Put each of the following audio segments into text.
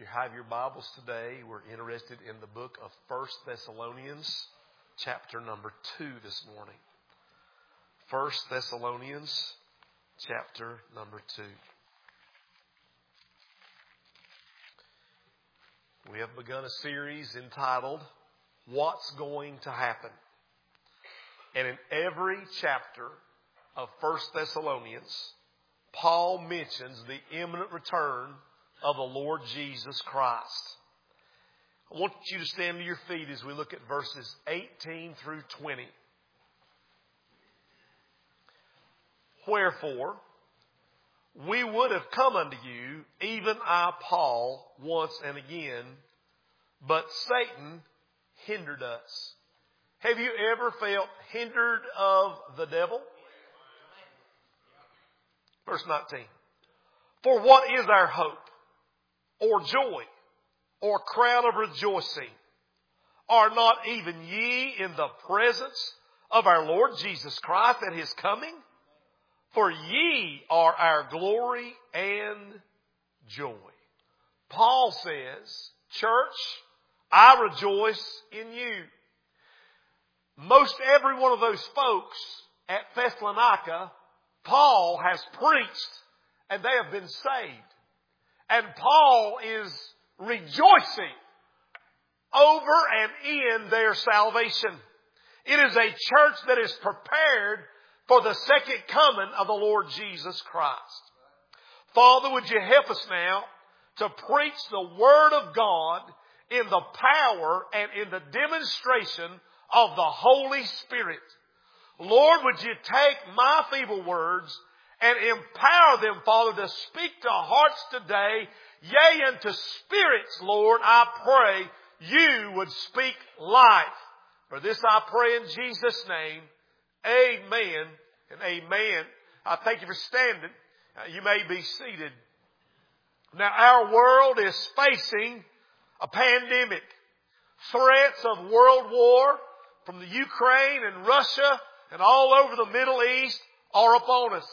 have your Bibles today, we're interested in the book of 1 Thessalonians, chapter number 2 this morning. 1 Thessalonians, chapter number 2. We have begun a series entitled, What's Going to Happen? And in every chapter of 1 Thessalonians, Paul mentions the imminent return of the Lord Jesus Christ. I want you to stand to your feet as we look at verses 18 through 20. Wherefore, we would have come unto you, even I, Paul, once and again, but Satan hindered us. Have you ever felt hindered of the devil? Verse 19. For what is our hope, or joy, or crown of rejoicing? Are not even ye in the presence of our Lord Jesus Christ at His coming? For ye are our glory and joy. Paul says, church, I rejoice in you. Most every one of those folks at Thessalonica, Paul has preached and they have been saved. And Paul is rejoicing over and in their salvation. It is a church that is prepared for the second coming of the Lord Jesus Christ. Father, would you help us now to preach the Word of God in the power and in the demonstration of the Holy Spirit. Lord, would you take my feeble words and empower them, Father, to speak to hearts today, yea, and to spirits, Lord, I pray you would speak life. For this I pray in Jesus' name. Amen and amen. I thank you for standing. You may be seated. Now, our world is facing a pandemic. Threats of world war from the Ukraine and Russia and all over the Middle East are upon us.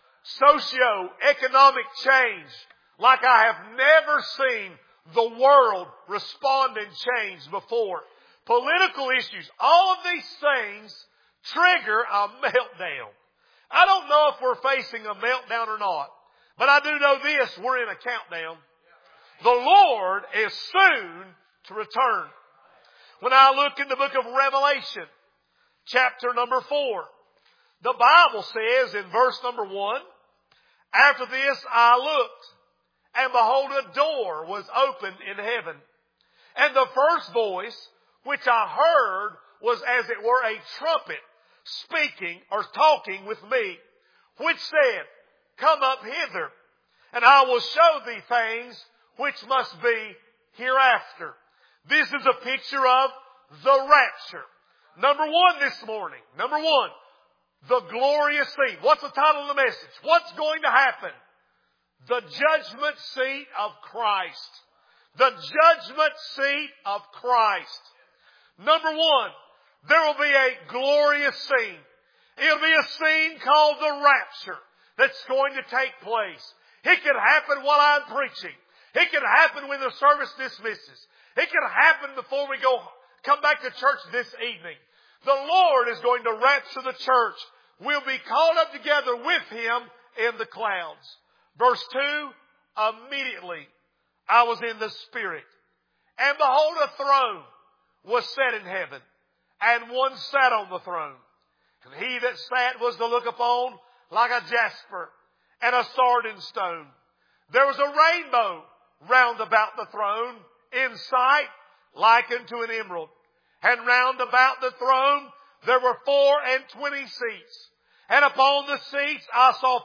Socio-economic change like I have never seen the world respond and change before. Political issues, all of these things trigger a meltdown. I don't know if we're facing a meltdown or not, but I do know this, we're in a countdown. The Lord is soon to return. When I look in the book of Revelation, chapter number 4, the Bible says in verse number 1, after this I looked, and behold, a door was opened in heaven. And the first voice which I heard was as it were a trumpet speaking or talking with me, which said, come up hither, and I will show thee things which must be hereafter. This is a picture of the rapture. Number one this morning. Number one, the glorious scene. What's the title of the message? What's going to happen? The judgment seat of Christ. The judgment seat of Christ. Number one, there will be a glorious scene. It'll be a scene called the rapture that's going to take place. It could happen while I'm preaching. It could happen when the service dismisses. It could happen before we come back to church this evening. The Lord is going to rapture the church. We'll be caught up together with Him in the clouds. Verse 2, immediately I was in the Spirit. And behold, a throne was set in heaven. And one sat on the throne. And he that sat was to look upon like a jasper and a sardine stone. There was a rainbow round about the throne, in sight like unto an emerald. And round about the throne there were 24 seats. And upon the seats I saw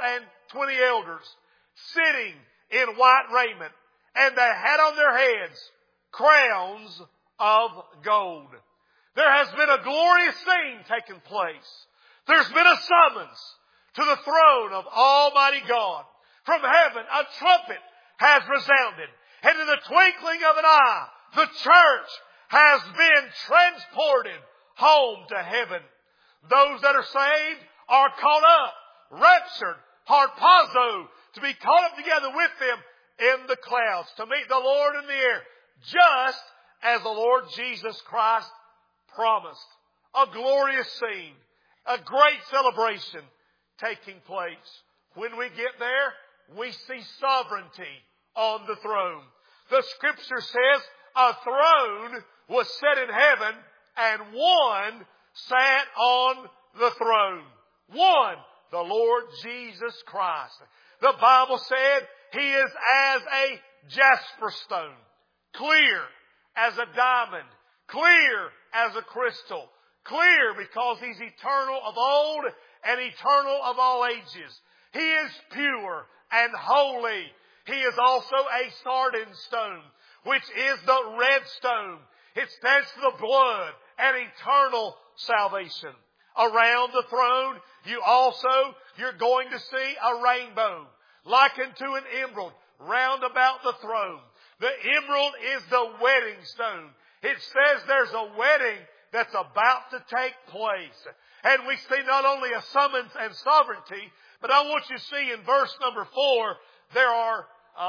24 elders sitting in white raiment. And they had on their heads crowns of gold. There has been a glorious scene taking place. There's been a summons to the throne of Almighty God. From heaven a trumpet has resounded. And in the twinkling of an eye, the church has been transported home to heaven. Those that are saved are caught up, raptured, harpazo, to be caught up together with them in the clouds, to meet the Lord in the air, just as the Lord Jesus Christ promised. A glorious scene, a great celebration taking place. When we get there, we see sovereignty on the throne. The Scripture says a throne was set in heaven and one sat on the throne. One, the Lord Jesus Christ. The Bible said He is as a jasper stone, clear as a diamond, clear as a crystal, clear because He's eternal of old and eternal of all ages. He is pure and holy. He is also a sardine stone, which is the red stone. It stands for the blood and eternal salvation. Around the throne, you're going to see a rainbow, likened to an emerald, round about the throne. The emerald is the wedding stone. It says there's a wedding that's about to take place. And we see not only a summons and sovereignty, but I want you to see in verse number 4, there are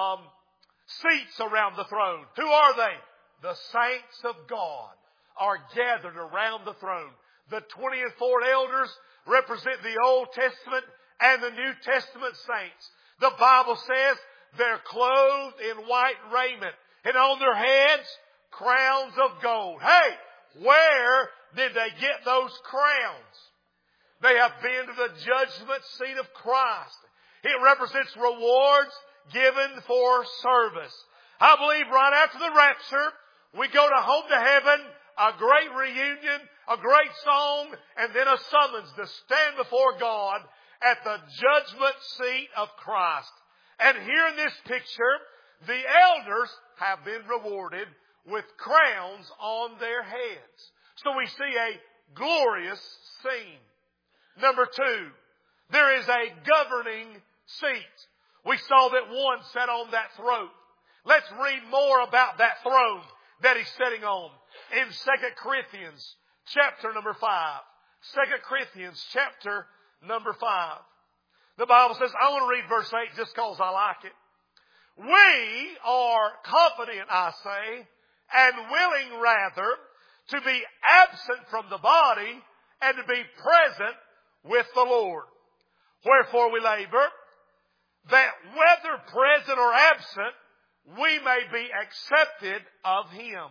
seats around the throne. Who are they? The saints of God are gathered around the throne. The 24 elders represent the Old Testament and the New Testament saints. The Bible says they're clothed in white raiment, and on their heads crowns of gold. Hey, where did they get those crowns? They have been to the judgment seat of Christ. It represents rewards given for service. I believe right after the rapture, we go to home to heaven, a great reunion, a great song, and then a summons to stand before God at the judgment seat of Christ. And here in this picture, the elders have been rewarded with crowns on their heads. So we see a glorious scene. Number 2, there is a governing seat. We saw that one sat on that throne. Let's read more about that throne that He's sitting on in 2 Corinthians chapter number 5. 2 Corinthians chapter number 5. The Bible says, I want to read verse 8 just because I like it. We are confident, I say, and willing rather to be absent from the body and to be present with the Lord. Wherefore we labor, that whether present or absent, we may be accepted of Him.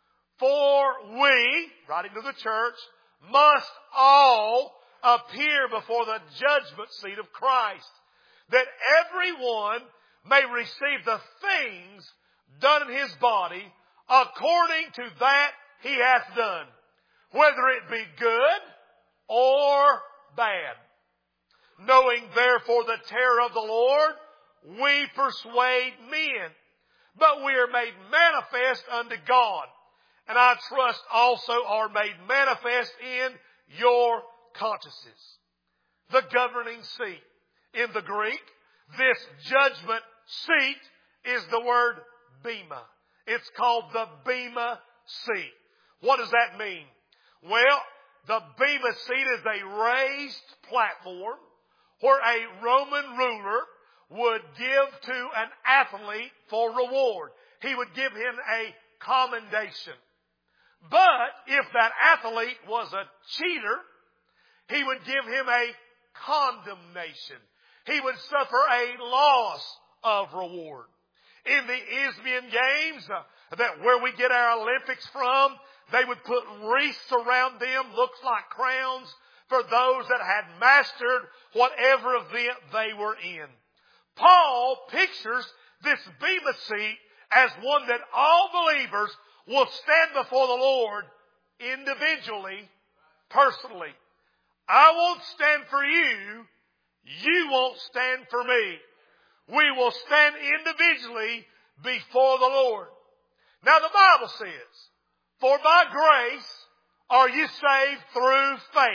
For we, writing to the church, must all appear before the judgment seat of Christ, that everyone may receive the things done in his body according to that he hath done, whether it be good or bad. Knowing therefore the terror of the Lord, we persuade men, but we are made manifest unto God, and I trust also are made manifest in your consciences. The governing seat. In the Greek, this judgment seat is the word bema. It's called the bema seat. What does that mean? Well, the bema seat is a raised platform where a Roman ruler would give to an athlete for reward. He would give him a commendation. But if that athlete was a cheater, he would give him a condemnation. He would suffer a loss of reward. In the Isthmian Games, that where we get our Olympics from, they would put wreaths around them, looks like crowns, for those that had mastered whatever event they were in. Paul pictures this bema seat as one that all believers will stand before the Lord individually, personally. I won't stand for you. You won't stand for me. We will stand individually before the Lord. Now the Bible says, for by grace are you saved through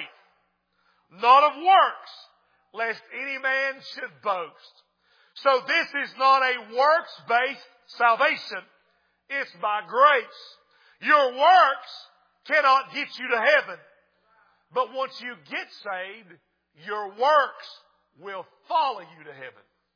faith, not of works, lest any man should boast. So this is not a works-based salvation. It's by grace. Your works cannot get you to heaven. But once you get saved, your works will follow you to heaven.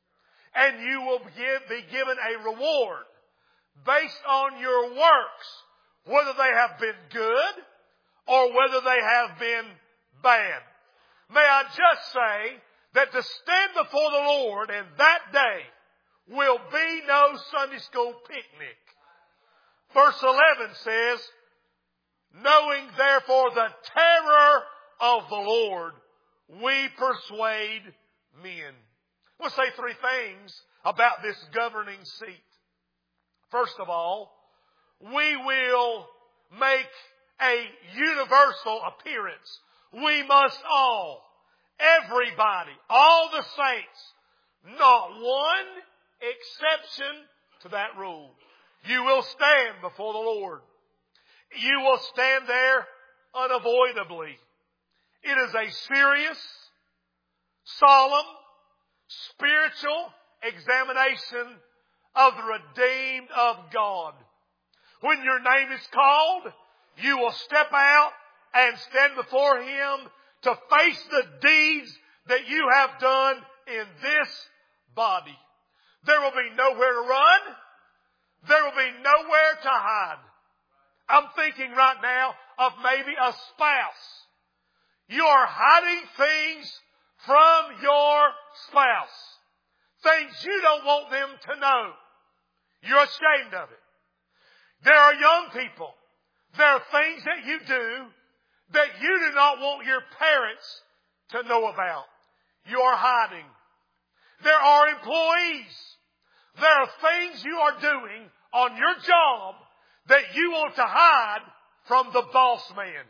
and you will be given a reward based on your works, whether they have been good or whether they have been bad. May I just say that to stand before the Lord in that day will be no Sunday school picnic. Verse 11 says, knowing therefore the terror of the Lord, we persuade men. We'll say three things about this governing seat. First of all, we will make a universal appearance. We must all, everybody, all the saints, not one exception to that rule. You will stand before the Lord. You will stand there unavoidably. It is a serious, solemn, spiritual examination of the redeemed of God. When your name is called, you will step out and stand before Him to face the deeds that you have done in this body. There will be nowhere to run. There will be nowhere to hide. I'm thinking right now of maybe a spouse. You are hiding things from your spouse. Things you don't want them to know. You're ashamed of it. There are young people. There are things that you do that you do not want your parents to know about. You are hiding. There are employees. There are things you are doing on your job that you want to hide from the boss man.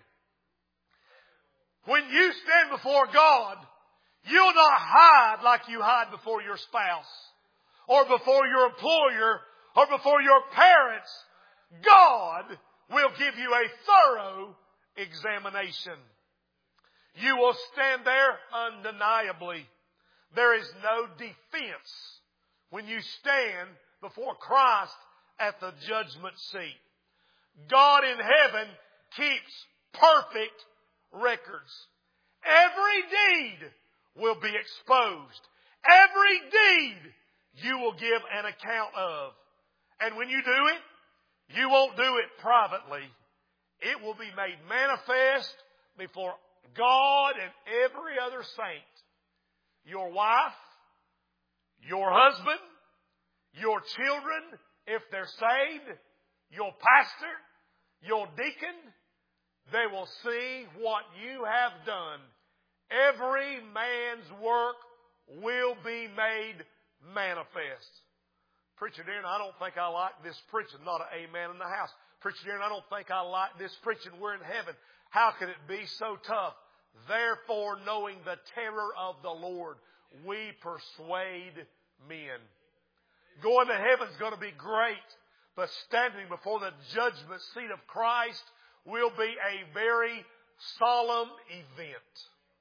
When you stand before God, you'll not hide like you hide before your spouse or before your employer or before your parents. God will give you a thorough examination. You will stand there undeniably. There is no defense when you stand before Christ at the judgment seat. God in heaven keeps perfect records. Every deed will be exposed. Every deed you will give an account of. And when you do it, you won't do it privately. It will be made manifest before God and every other saint. Your wife, your husband, your children, if they're saved, your pastor, your deacon, they will see what you have done. Every man's work will be made manifest. Preacher Darren, I don't think I like this preaching. Not an amen in the house. Preacher Darren, I don't think I like this preaching. We're in heaven. How can it be so tough? Therefore, knowing the terror of the Lord, we persuade men. Going to heaven is going to be great, but standing before the judgment seat of Christ will be a very solemn event.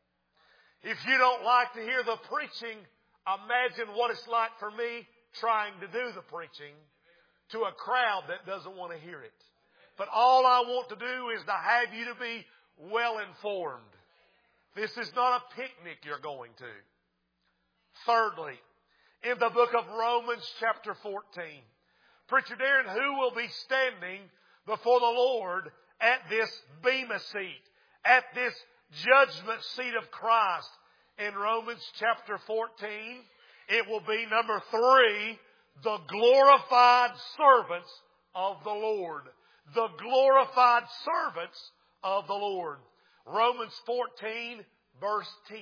If you don't like to hear the preaching, imagine what it's like for me trying to do the preaching to a crowd that doesn't want to hear it. But all I want to do is to have you to be well informed. This is not a picnic you're going to. Thirdly, in the book of Romans chapter 14, Preacher Darren, who will be standing before the Lord at this bema seat, at this judgment seat of Christ? In Romans chapter 14, it will be number 3, the glorified servants of the Lord. The glorified servants of the Lord. Romans 14, verse 10.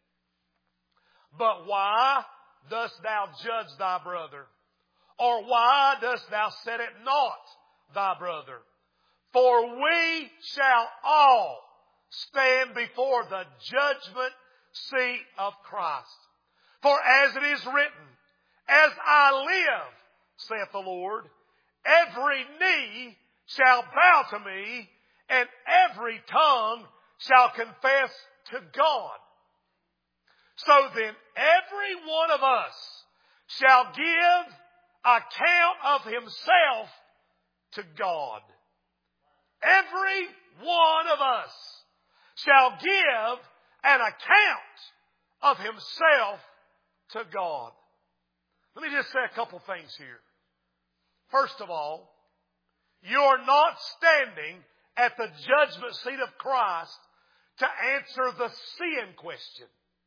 But why dost thou judge thy brother? Or why dost thou set at naught thy brother? For we shall all stand before the judgment seat of Christ. For as it is written, as I live, saith the Lord, every knee shall bow to me, and every tongue shall confess to God. So then every one of us shall give account of himself to God. Every one of us shall give an account of himself to God. Let me just say a couple things here. First of all, you're not standing at the judgment seat of Christ to answer the sin question.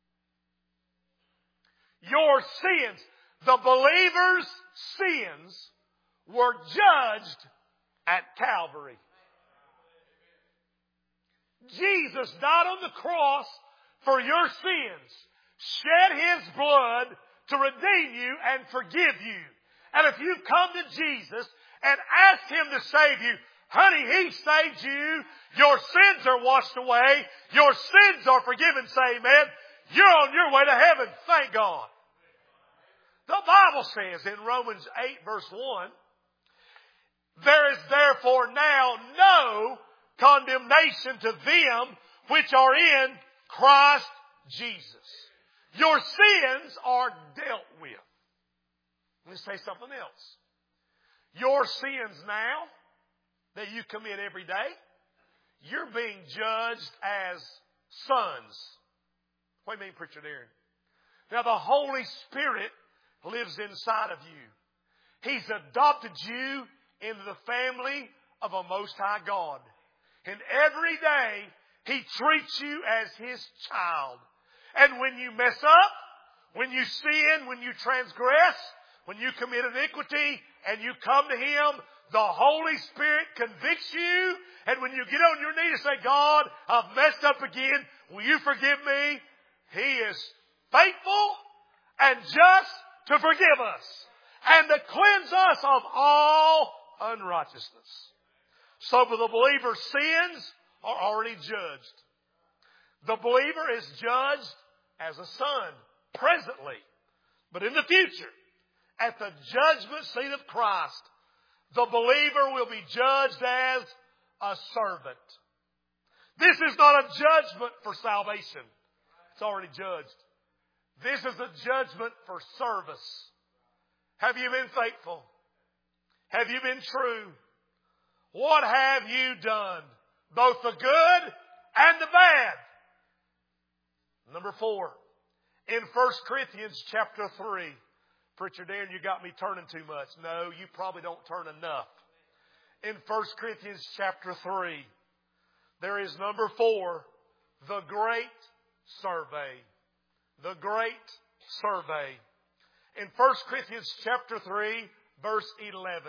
Your sins, the believer's sins, were judged at Calvary. Jesus died on the cross for your sins, shed His blood to redeem you and forgive you. And if you've come to Jesus and asked Him to save you, honey, He saved you. Your sins are washed away. Your sins are forgiven. Say amen. You're on your way to heaven. Thank God. The Bible says in Romans 8 verse 1, there is therefore now no condemnation to them which are in Christ Jesus. Your sins are dealt with. Let me say something else. Your sins now that you commit every day, you're being judged as sons. What do you mean, Preacher Darren? Now the Holy Spirit lives inside of you. He's adopted you into the family of a Most High God. And every day He treats you as His child. And when you mess up, when you sin, when you transgress, when you commit iniquity and you come to Him, the Holy Spirit convicts you. And when you get on your knees and say, God, I've messed up again. Will you forgive me? He is faithful and just to forgive us and to cleanse us of all unrighteousness. So for the believer's sins are already judged. The believer is judged as a son presently. But in the future, at the judgment seat of Christ, the believer will be judged as a servant. This is not a judgment for salvation. It's already judged. This is a judgment for service. Have you been faithful? Have you been true? What have you done? Both the good and the bad. Number 4. In 1 Corinthians chapter 3. Preacher Dan, you got me turning too much. No, you probably don't turn enough. In 1 Corinthians chapter 3. There is number 4. The great survey. The great survey. In 1 Corinthians chapter 3, verse 11.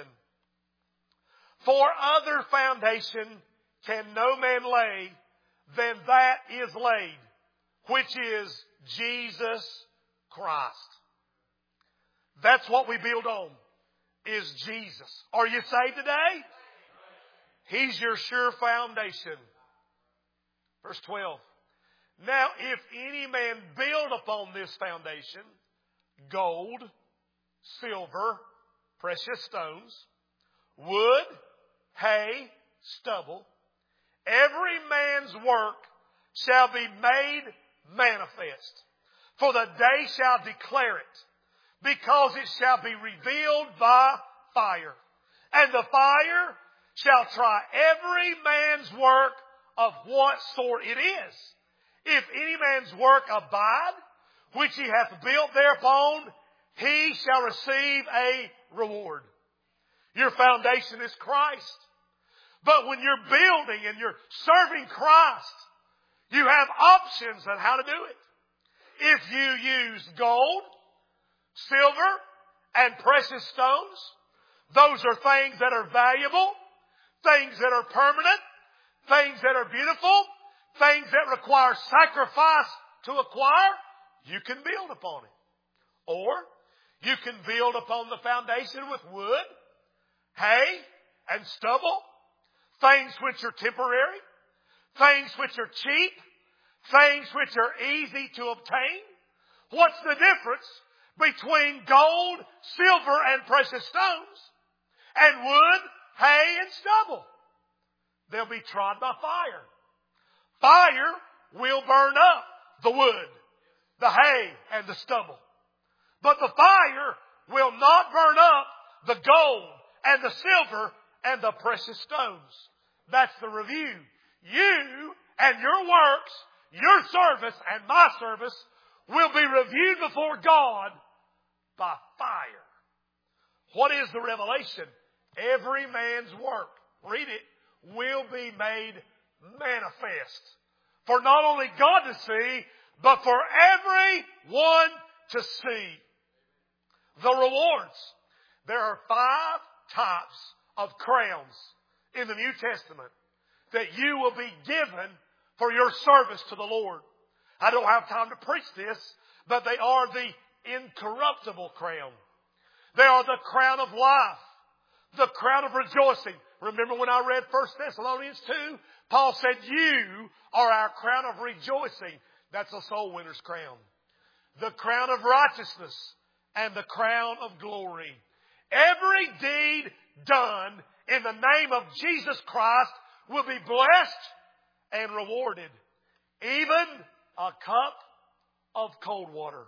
For other foundation can no man lay than that is laid, which is Jesus Christ. That's what we build on, is Jesus. Are you saved today? He's your sure foundation. Verse 12. Now, if any man build upon this foundation gold, silver, precious stones, wood, hay, stubble, every man's work shall be made manifest. For the day shall declare it, because it shall be revealed by fire. And the fire shall try every man's work of what sort it is. If any man's work abide, which he hath built thereupon, he shall receive a reward. Your foundation is Christ. But when you're building and you're serving Christ, you have options on how to do it. If you use gold, silver, and precious stones, those are things that are valuable, things that are permanent, things that are beautiful, things that require sacrifice to acquire, you can build upon it. Or you can build upon the foundation with wood, hay, and stubble, things which are temporary, things which are cheap, things which are easy to obtain. What's the difference between gold, silver, and precious stones and wood, hay, and stubble? They'll be tried by fire. Fire will burn up the wood, the hay, and the stubble. But the fire will not burn up the gold and the silver and the precious stones. That's the review. You and your works, your service and my service will be reviewed before God by fire. What is the revelation? Every man's work, read it, will be made manifest. For not only God to see, but for everyone to see. The rewards. There are 5 types of crowns in the New Testament that you will be given for your service to the Lord. I don't have time to preach this, but they are the incorruptible crown. They are the crown of life, the crown of rejoicing. Remember when I read 1 Thessalonians 2? Paul said, you are our crown of rejoicing. That's a soul winner's crown. The crown of righteousness and the crown of glory. Every deed done in the name of Jesus Christ will be blessed and rewarded. Even a cup of cold water.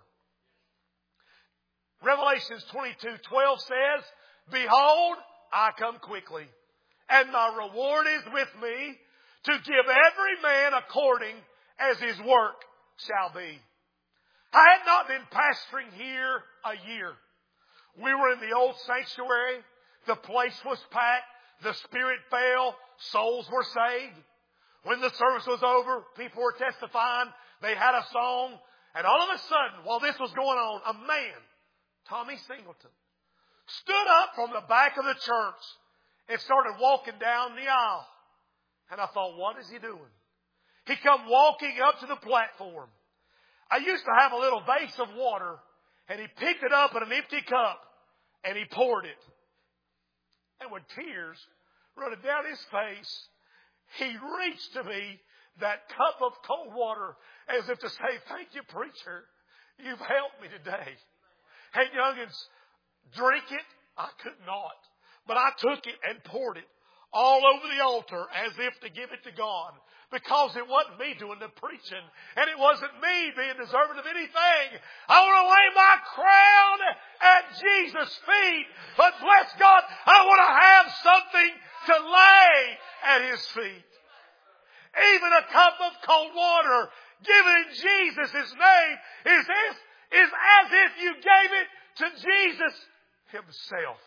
Revelations 22:12 says, behold, I come quickly, and my reward is with me to give every man according as his work shall be. I had not been pastoring here a year. We were in the old sanctuary. The place was packed. The Spirit fell. Souls were saved. When the service was over, people were testifying. They had a song. And all of a sudden, while this was going on, a man, Tommy Singleton, stood up from the back of the church and started walking down the aisle. And I thought, what is he doing? He come walking up to the platform. I used to have a little vase of water, and he picked it up in an empty cup, and he poured it. And with tears running down his face, he reached to me that cup of cold water as if to say, thank you, preacher. You've helped me today. Hey, youngins, drink it. I could not. But I took it and poured it all over the altar as if to give it to God. Because it wasn't me doing the preaching. And it wasn't me being deserving of anything. I want to lay my crown at Jesus' feet. But bless God, I want to have something to lay at His feet. Even a cup of cold water given in Jesus' name is as if you gave it to Jesus Himself.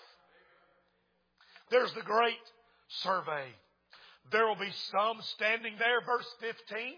There's the great survey. There will be some standing there, verse 15.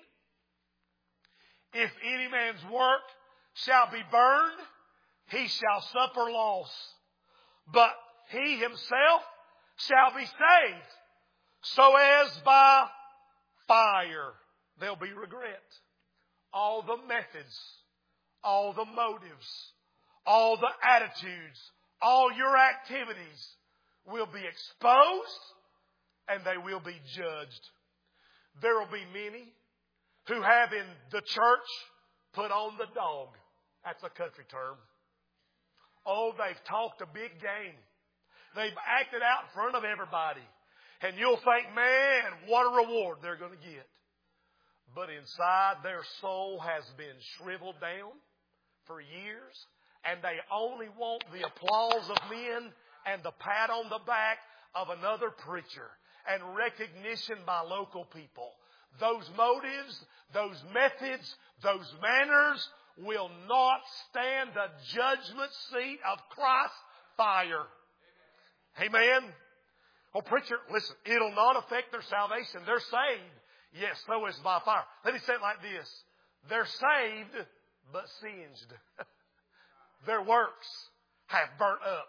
If any man's work shall be burned, he shall suffer loss. But he himself shall be saved, so as by fire. There'll be regret. All the methods, all the motives, all the attitudes, all your activities will be exposed and they will be judged. There will be many who have in the church put on the dog. That's a country term. Oh, they've talked a big game. They've acted out in front of everybody. And you'll think, man, what a reward they're going to get. But inside their soul has been shriveled down for years. And they only want the applause of men and the pat on the back of another preacher and recognition by local people. Those motives, those methods, those manners will not stand the judgment seat of Christ's fire. Amen. Oh, preacher, listen, it'll not affect their salvation. They're saved. Yes, so is by fire. Let me say it like this. They're saved, but singed. Their works have burnt up.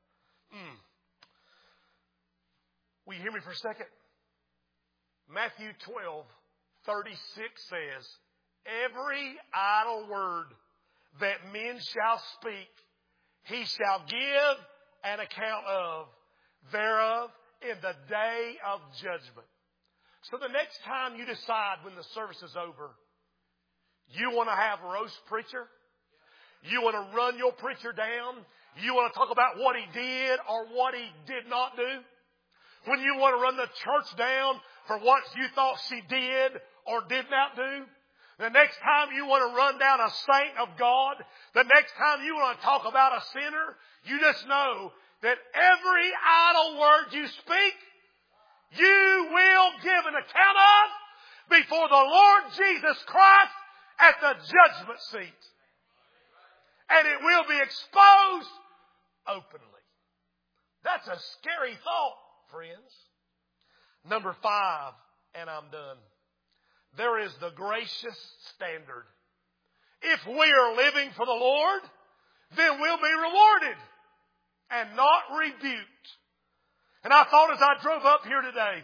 Will you hear me for a second? Matthew 12:36 says, every idle word that men shall speak, he shall give an account of thereof in the day of judgment. So the next time you decide when the service is over, you want to have roast preacher? You want to run your preacher down? You want to talk about what he did or what he did not do? When you want to run the church down for what you thought she did or did not do? The next time you want to run down a saint of God, the next time you want to talk about a sinner, you just know that every idle word you speak, you will give an account of before the Lord Jesus Christ at the judgment seat. And it will be exposed openly. That's a scary thought, friends. Number 5, and I'm done. There is the gracious standard. If we are living for the Lord, then we'll be rewarded and not rebuked. And I thought as I drove up here today,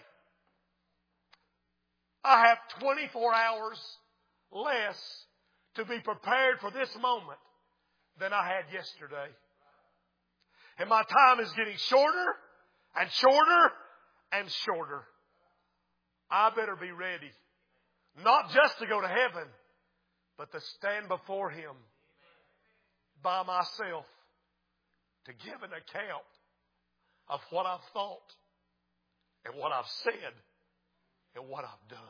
I have 24 hours less to be prepared for this moment than I had yesterday. And my time is getting shorter and shorter and shorter. I better be ready. Not just to go to heaven, but to stand before Him by myself to give an account of what I've thought and what I've said and what I've done.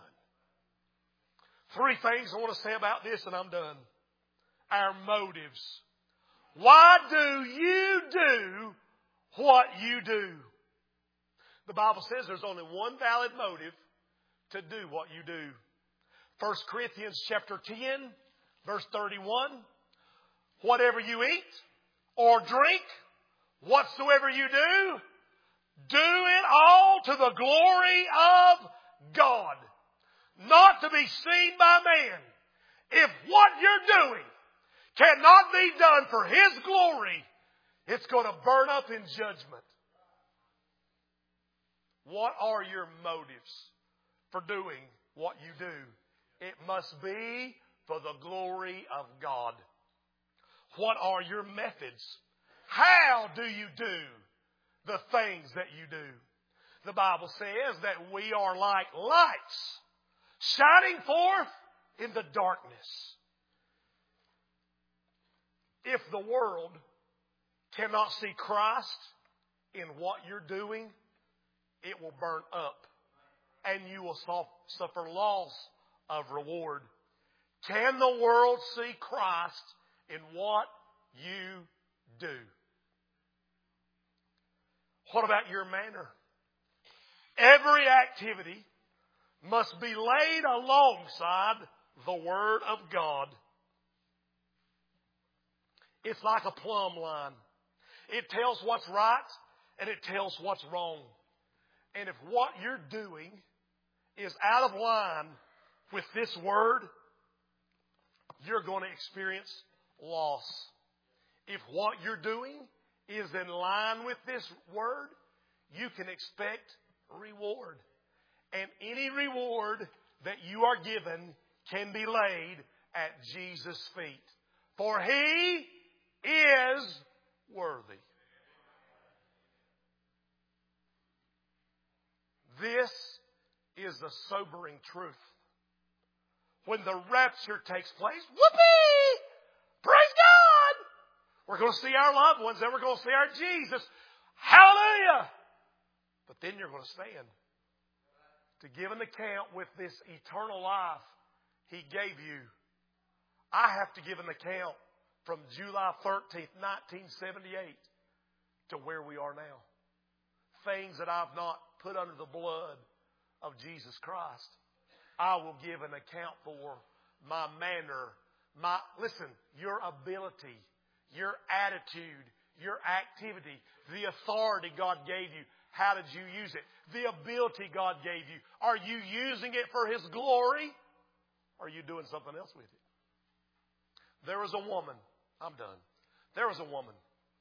3 things I want to say about this and I'm done. Our motives. Why do you do what you do? The Bible says there's only one valid motive to do what you do. 1 Corinthians chapter 10, verse 31. Whatever you eat or drink, whatsoever you do, do it all to the glory of God, not to be seen by man. If what you're doing cannot be done for His glory, it's going to burn up in judgment. What are your motives for doing what you do? It must be for the glory of God. What are your methods? How do you do the things that you do? The Bible says that we are like lights shining forth in the darkness. If the world cannot see Christ in what you're doing, it will burn up and you will suffer loss of reward. Can the world see Christ in what you do? What about your manner? Every activity must be laid alongside the Word of God. It's like a plumb line. It tells what's right and it tells what's wrong. And if what you're doing is out of line with this Word, you're going to experience loss. If what you're doing is in line with this Word, you can expect reward. And any reward that you are given can be laid at Jesus' feet. For He is worthy. This is the sobering truth. When the rapture takes place, whoopee! Praise God! We're going to see our loved ones, then we're going to see our Jesus. Hallelujah! But then you're going to stand to give an account with this eternal life He gave you. I have to give an account from July 13th, 1978 to where we are now. Things that I've not put under the blood of Jesus Christ. I will give an account for my manner, your ability, your attitude, your activity, the authority God gave you. How did you use it? The ability God gave you. Are you using it for His glory? Or are you doing something else with it? There was a woman. I'm done. There was a woman.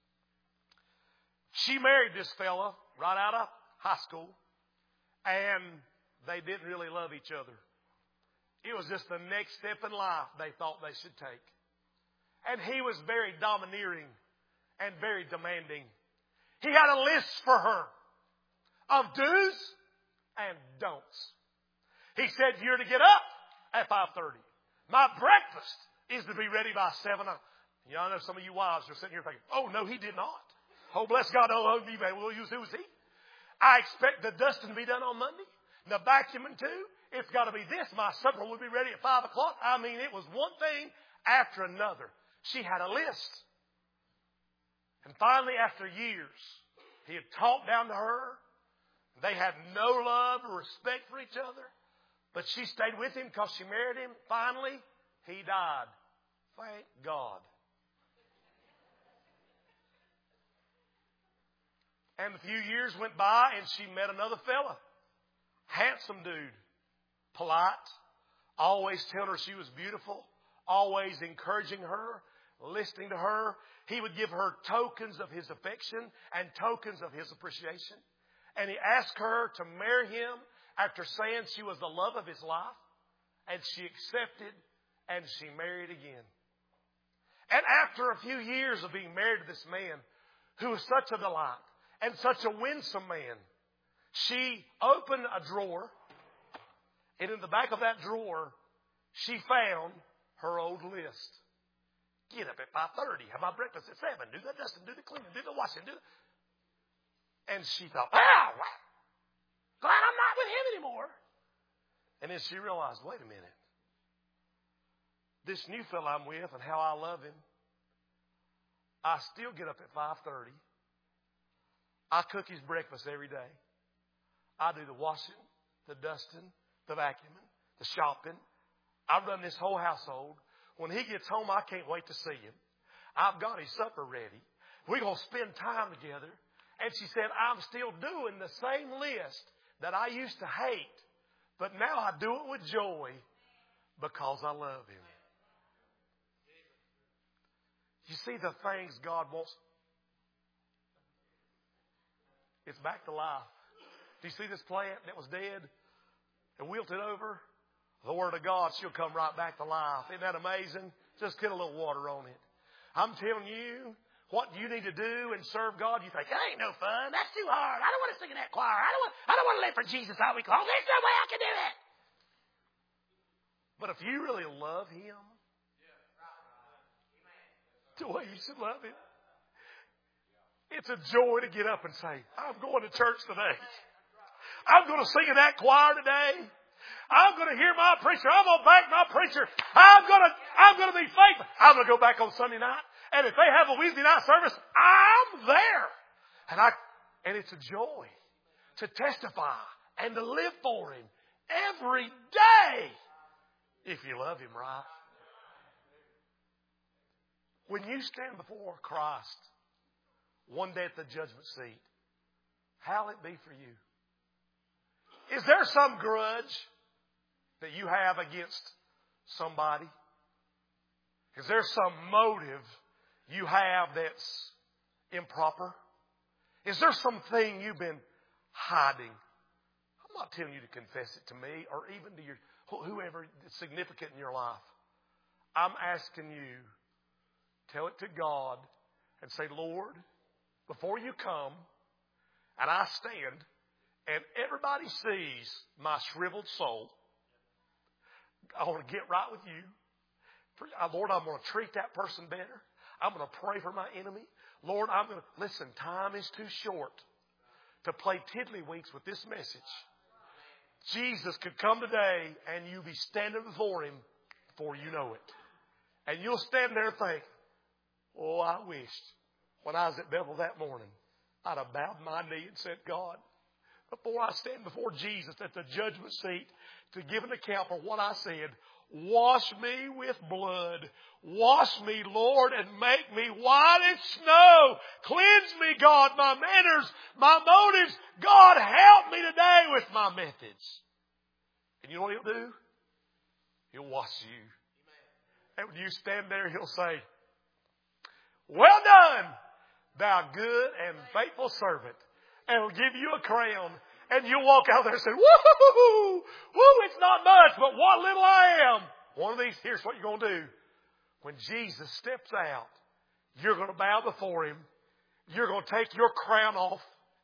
She married this fella right out of high school. And they didn't really love each other. It was just the next step in life they thought they should take. And he was very domineering and very demanding. He had a list for her of do's and don'ts. He said, you're to get up at 5:30. My breakfast is to be ready by 7. You know, I know some of you wives are sitting here thinking, oh, no, he did not. Oh, bless God, oh, you may well use who was he. I expect the dusting to be done on Monday. The vacuuming too. It's got to be this. My supper will be ready at 5 o'clock. I mean, it was one thing after another. She had a list. And finally, after years, he had talked down to her. They had no love or respect for each other. But she stayed with him because she married him. Finally, he died. Thank God. And a few years went by and she met another fella. Handsome dude. Polite. Always telling her she was beautiful. Always encouraging her. Listening to her. He would give her tokens of his affection and tokens of his appreciation. And he asked her to marry him after saying she was the love of his life. And she accepted and she married again. And after a few years of being married to this man, who was such a delight and such a winsome man, she opened a drawer. And in the back of that drawer, she found her old list. Get up at 5:30. Have my breakfast at 7. Do the dusting, do the cleaning, do the washing. And she thought, glad I'm not with him anymore. And then she realized, wait a minute. This new fellow I'm with and how I love him, I still get up at 5:30. I cook his breakfast every day. I do the washing, the dusting, the vacuuming, the shopping. I run this whole household. When he gets home, I can't wait to see him. I've got his supper ready. We're going to spend time together. And she said, I'm still doing the same list that I used to hate. But now I do it with joy because I love him. You see the things God wants. It's back to life. Do you see this plant that was dead and wilted over? The Word of God, she'll come right back to life. Isn't that amazing? Just get a little water on it. I'm telling you, what you need to do and serve God, you think, that ain't no fun. That's too hard. I don't want to sing in that choir. I don't want to live for Jesus all week long. There's no way I can do it. But if you really love Him, the way you should love Him, it's a joy to get up and say, I'm going to church today. I'm going to sing in that choir today. I'm going to hear my preacher. I'm going to back my preacher. I'm going to be faithful. I'm going to go back on Sunday night. And if they have a Wednesday night service, I'm there. And it's a joy to testify and to live for Him every day if you love Him right. When you stand before Christ one day at the judgment seat, how'll it be for you? Is there some grudge that you have against somebody? Is there some motive you have that's improper? Is there something you've been hiding? I'm not telling you to confess it to me or even to whoever is significant in your life. I'm asking you, tell it to God and say, Lord, before you come and I stand and everybody sees my shriveled soul, I want to get right with you. Lord, I'm going to treat that person better. I'm going to pray for my enemy. Lord, listen, time is too short to play tiddlywinks with this message. Jesus could come today and you'll be standing before Him before you know it. And you'll stand there and think, oh, I wished when I was at Bethel that morning, I'd have bowed my knee and said, God, before I stand before Jesus at the judgment seat to give an account for what I said, wash me with blood. Wash me, Lord, and make me white as snow. Cleanse me, God, my manners, my motives. God, help me today with my methods. And you know what He'll do? He'll wash you. And when you stand there, He'll say, well done, thou good and faithful servant. And He'll give you a crown. And you'll walk out there and say, woo, woo, it's not much, but what little I am. One of these, here's what you're going to do. When Jesus steps out, you're going to bow before Him. You're going to take your crown off.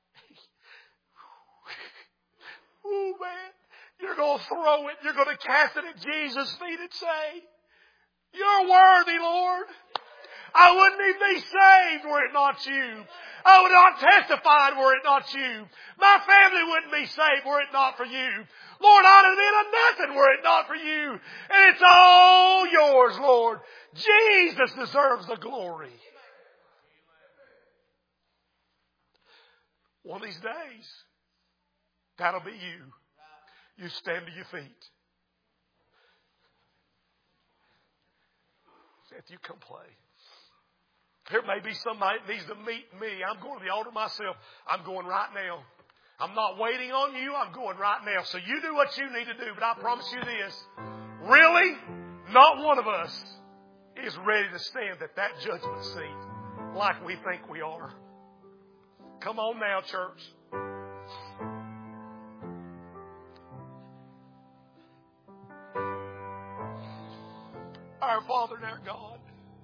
Ooh, man. You're going to throw it. You're going to cast it at Jesus' feet and say, you're worthy, Lord. I wouldn't even be saved were it not you. I would not testify were it not you. My family wouldn't be saved were it not for you. Lord, I'd have been a nothing were it not for you. And it's all yours, Lord. Jesus deserves the glory. One of these days, that'll be you. You stand to your feet. Seth, you come play. There may be somebody that needs to meet me. I'm going to the altar myself. I'm going right now. I'm not waiting on you. I'm going right now. So you do what you need to do. But I promise you this. Really, not one of us is ready to stand at that judgment seat like we think we are. Come on now, church. Our Father and our God,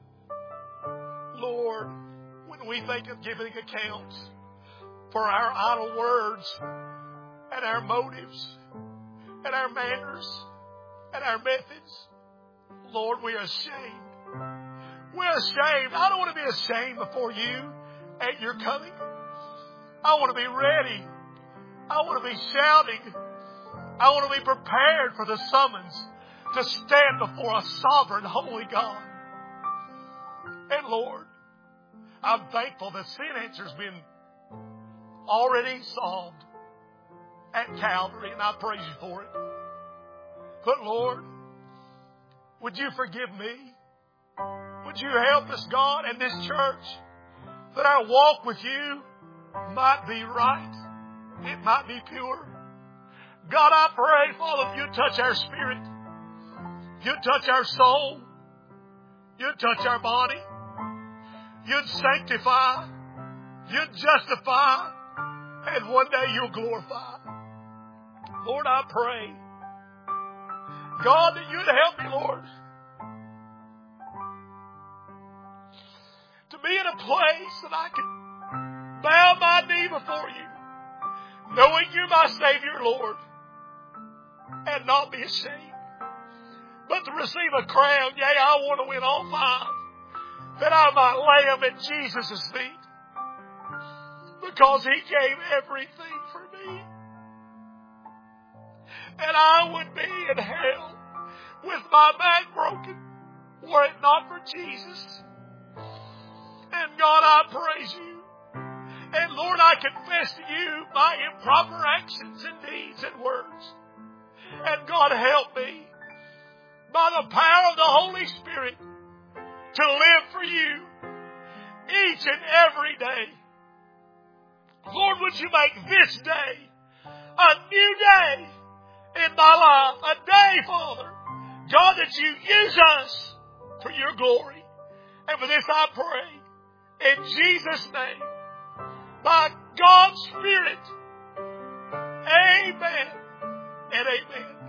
Lord, when we think of giving accounts for our idle words and our motives and our manners and our methods, Lord, we are ashamed. We're ashamed. I don't want to be ashamed before you at your coming. I want to be ready. I want to be shouting. I want to be prepared for the summons to stand before a sovereign, holy God. And Lord, I'm thankful that sin answer's been already solved at Calvary, and I praise you for it. But Lord, would you forgive me? Would you help us, God, and this church, that our walk with you might be right. It might be pure. God, I pray, Father, you'd touch our spirit. You'd touch our soul. You'd touch our body. You'd sanctify. You'd justify. And one day you'll glorify. Lord, I pray, God, that you'd help me, Lord, to be in a place that I can bow my knee before you, knowing you're my Savior, Lord, and not be ashamed, but to receive a crown. Yea, I want to win all five, that I might lay them at Jesus' feet, because He gave everything for me. And I would be in hell with my back broken were it not for Jesus. And God, I praise you. And Lord, I confess to you my improper actions and deeds and words. And God, help me by the power of the Holy Spirit to live for you each and every day. Lord, would you make this day a new day in my life, a day, Father, God, that you use us for your glory. And for this I pray in Jesus' name, by God's Spirit. Amen and amen.